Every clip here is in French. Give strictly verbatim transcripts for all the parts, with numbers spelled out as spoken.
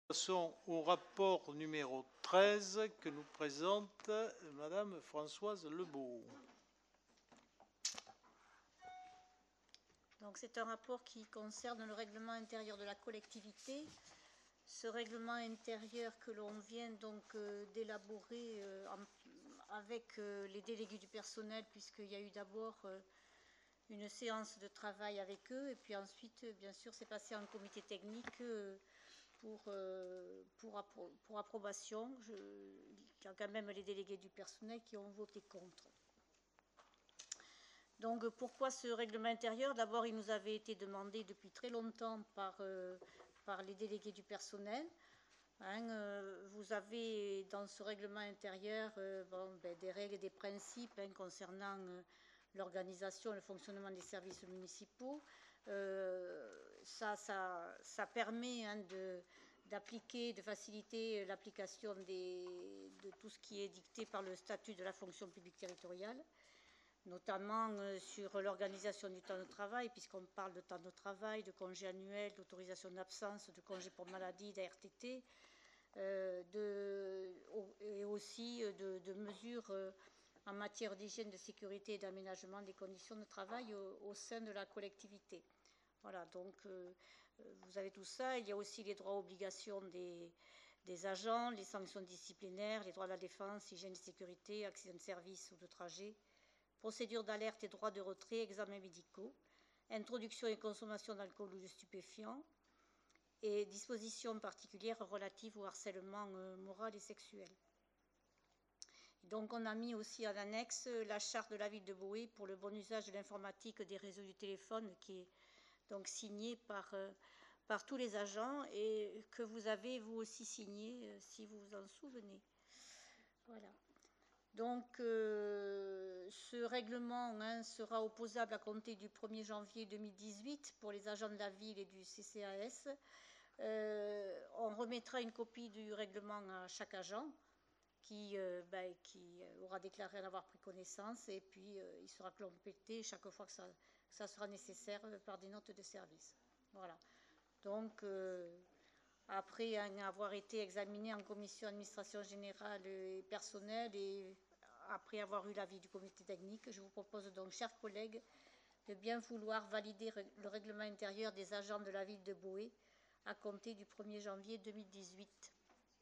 Passons au rapport numéro treize que nous présente Madame Françoise Lebeau. Donc c'est un rapport qui concerne le règlement intérieur de la collectivité. Ce règlement intérieur que l'on vient donc euh, d'élaborer euh, avec euh, les délégués du personnel, puisqu'il y a eu d'abord euh, une séance de travail avec eux, et puis ensuite, bien sûr, c'est passé en comité technique euh, pour, euh, pour, appro pour approbation. Je, il y a quand même les délégués du personnel qui ont voté contre. Donc pourquoi ce règlement intérieur? D'abord, il nous avait été demandé depuis très longtemps par, euh, par les délégués du personnel. Hein, euh, vous avez dans ce règlement intérieur euh, bon, ben, des règles et des principes hein, concernant euh, l'organisation et le fonctionnement des services municipaux. Euh, ça, ça, ça permet hein, de, d'appliquer, de faciliter l'application de tout ce qui est dicté par le statut de la fonction publique territoriale, notamment euh, sur l'organisation du temps de travail, puisqu'on parle de temps de travail, de congés annuels, d'autorisation d'absence, de congés pour maladie, d'A R T T, euh, de, et aussi de, de mesures euh, en matière d'hygiène, de sécurité et d'aménagement des conditions de travail au, au sein de la collectivité. Voilà, donc euh, vous avez tout ça. Il y a aussi les droits et obligations des, des agents, les sanctions disciplinaires, les droits de la défense, hygiène et sécurité, accident de service ou de trajet, procédure d'alerte et droits de retrait, examens médicaux, introduction et consommation d'alcool ou de stupéfiants, et dispositions particulières relatives au harcèlement euh, moral et sexuel. Donc on a mis aussi à l'annexe la charte de la ville de Boé pour le bon usage de l'informatique des réseaux du téléphone, qui est donc signée par, euh, par tous les agents et que vous avez vous aussi signé, euh, si vous vous en souvenez. Voilà. Donc, euh, ce règlement hein, sera opposable à compter du premier janvier deux mille dix-huit pour les agents de la ville et du C C A S. Euh, on remettra une copie du règlement à chaque agent qui, euh, ben, qui aura déclaré en avoir pris connaissance et puis euh, il sera complété chaque fois que ça, que ça sera nécessaire par des notes de service. Voilà. Donc, euh, après avoir été examiné en commission administration générale et personnelle et après avoir eu l'avis du comité technique, je vous propose donc, chers collègues, de bien vouloir valider le règlement intérieur des agents de la ville de Boé à compter du premier janvier deux mille dix-huit.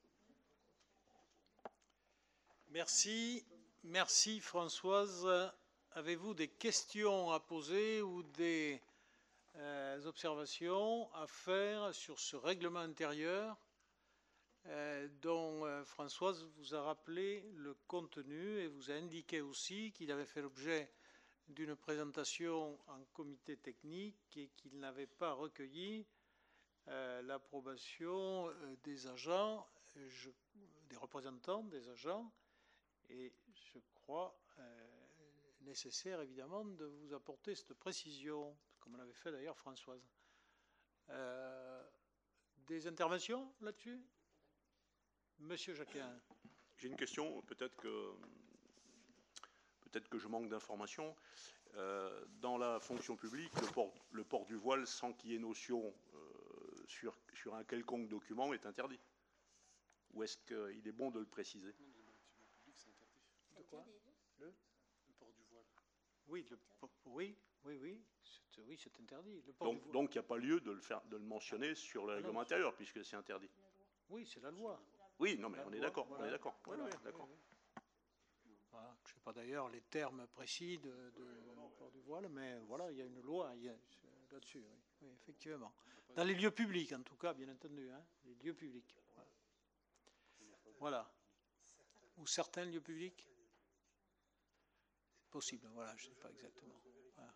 Merci. Merci Françoise. Avez-vous des questions à poser ou des euh, observations à faire sur ce règlement intérieur euh, dont euh, Françoise vous a rappelé le contenu et vous a indiqué aussi qu'il avait fait l'objet d'une présentation en comité technique et qu'il n'avait pas recueilli euh, l'approbation euh, des agents, je, des représentants des agents, et je crois euh, nécessaire évidemment de vous apporter cette précision, comme l'avait fait d'ailleurs Françoise. Euh, des interventions là-dessus? Monsieur Jacquin. J'ai une question, peut-être que, peut-être que je manque d'informations. Euh, dans la fonction publique, le port, le port du voile sans qu'il y ait notion euh, sur, sur un quelconque document est interdit. Ou est-ce qu'il est bon de le préciser? Non, dans la fonction publique, c'est interdit. De quoi? Le, le port du voile. Oui, le, oui, oui, oui, c'est, oui, c'est interdit. Le port donc, du voile. Donc, il n'y a pas lieu de le, faire, de le mentionner sur le règlement intérieur, puisque c'est interdit. Oui, c'est la loi. Oui, non, mais la on loi, est d'accord. voilà. On est d'accord. Voilà, oui, oui, d'accord. Oui, oui. Voilà. Je ne sais pas d'ailleurs les termes précis de, de port du voile, mais voilà, il y a une loi il y a, là-dessus, oui. Oui, effectivement. Dans les lieux publics, en tout cas, bien entendu, hein, les lieux publics. Voilà. Voilà. Ou certains lieux publics. C'est possible, voilà, je ne sais pas exactement. Voilà.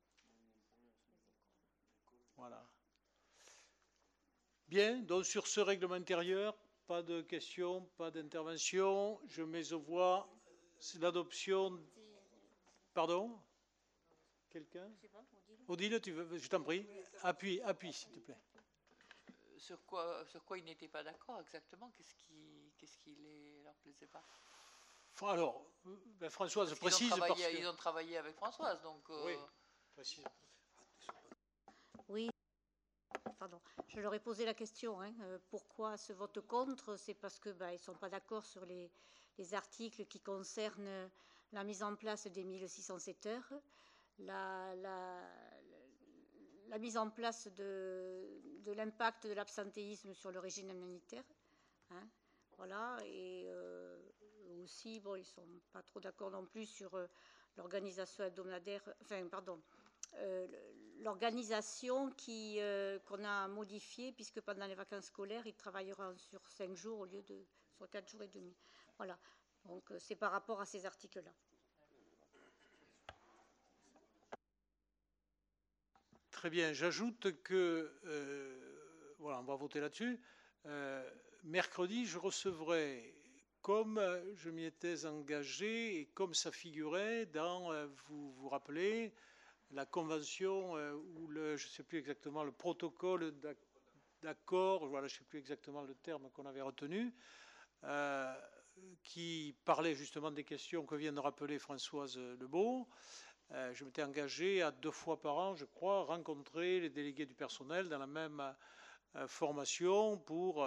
Voilà. Bien, donc sur ce règlement intérieur, pas de questions, pas d'intervention. Je mets aux voix l'adoption. Pardon? Quelqu'un? Odile, tu veux, je t'en prie. Appuie, appuie, s'il te plaît. Sur quoi, sur quoi ils n'étaient pas d'accord exactement? Qu'est-ce qui, qu'est-ce qui les, leur plaisait pas? Alors, ben Françoise, parce précise. Ils ont, travaillé, parce que... ils ont travaillé avec Françoise, donc. Euh... Oui, précise. Oui. pardon, je leur ai posé la question, hein, euh, pourquoi ce vote contre? C'est parce que bah, ils ne sont pas d'accord sur les, les articles qui concernent la mise en place des mille six cent sept heures, la, la, la mise en place de, de l'impact de l'absentéisme sur le régime immunitaire. Hein, voilà, et euh, aussi, bon, ils ne sont pas trop d'accord non plus sur euh, l'organisation hebdomadaire, enfin, pardon, euh, l'organisation qui, euh, qu'on a modifiée, puisque pendant les vacances scolaires, ils travailleront sur cinq jours au lieu de sur quatre jours et demi. Voilà, donc euh, c'est par rapport à ces articles-là. Très bien, j'ajoute que, euh, voilà, on va voter là-dessus. Euh, mercredi, je recevrai, comme je m'y étais engagé et comme ça figurait dans, vous vous rappelez, la convention ou le, je ne sais plus exactement, le protocole d'accord, voilà, je ne sais plus exactement le terme qu'on avait retenu, euh, qui parlait justement des questions que vient de rappeler Françoise Lebeau. Euh, je m'étais engagé à deux fois par an, je crois, rencontrer les délégués du personnel dans la même euh, formation pour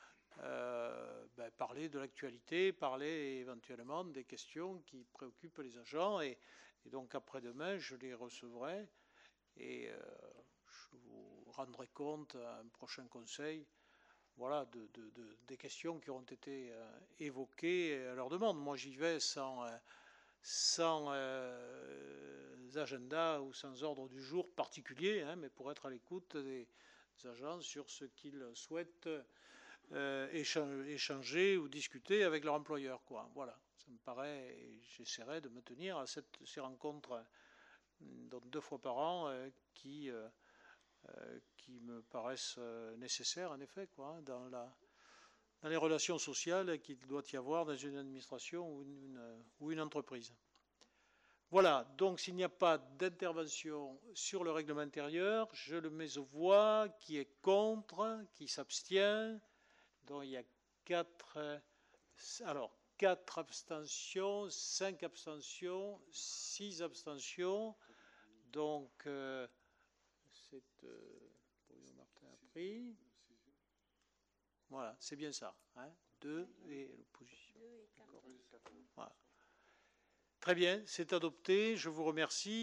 euh, ben, parler de l'actualité, parler éventuellement des questions qui préoccupent les agents. Et, et donc après-demain, je les recevrai et euh, je vous rendrai compte à un prochain conseil, voilà, de, de, de, des questions qui auront été euh, évoquées à leur demande. Moi, j'y vais sans... Euh, sans euh, agenda ou sans ordre du jour particulier, hein, mais pour être à l'écoute des agents sur ce qu'ils souhaitent euh, échanger ou discuter avec leur employeur, quoi. Voilà, ça me paraît, et j'essaierai de me tenir à cette, ces rencontres donc deux fois par an euh, qui, euh, qui me paraissent nécessaires, en effet, quoi, dans la dans les relations sociales qu'il doit y avoir dans une administration ou une, ou une entreprise. Voilà, donc s'il n'y a pas d'intervention sur le règlement intérieur, je le mets aux voix. Qui est contre? Qui s'abstient? Donc il y a quatre, alors, quatre abstentions, cinq abstentions, six abstentions. Donc, euh, c'est... Euh, Martin a pris. Voilà, c'est bien ça. Hein, deux et l'opposition. Voilà. Très bien, c'est adopté. Je vous remercie.